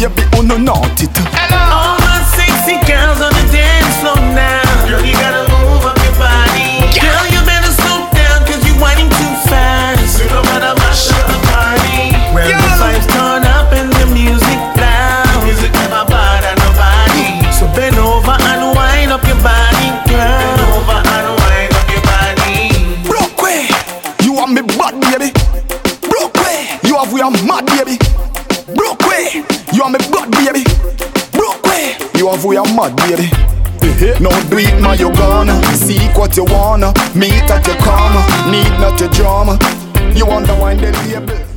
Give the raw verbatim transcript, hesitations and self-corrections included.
baby, oh no naughty too. All my sexy girls on the dance floor now. Girl, you gotta move up your body. Girl, you better slow down, cause you whining too fast. You know how to mash up the party. Where the vibes turn up and the music loud. Music never bother nobody. So bend over and wind up your body, girl. Bend over and wind up your body. Brookway, you are me bad baby. Brookway, you have we are mad baby. Brookway, you are me bad baby. Brookway, you have we are mad baby. No do it man, you gonna seek what you wanna. Meet at your corner, need not your drama. You wonder why they label.